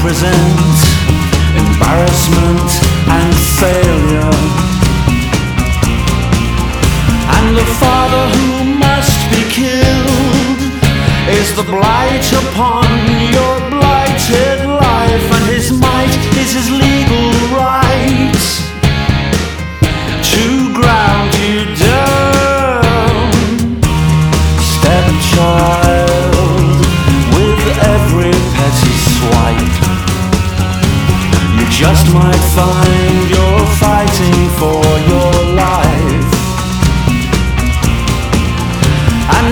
represent embarrassment and failure. And the father who must be killed is the blight upon your blighted life, and his might is his legal right to ground you down. Stepchild, with every petty swipe, you just might find you're fighting for your life.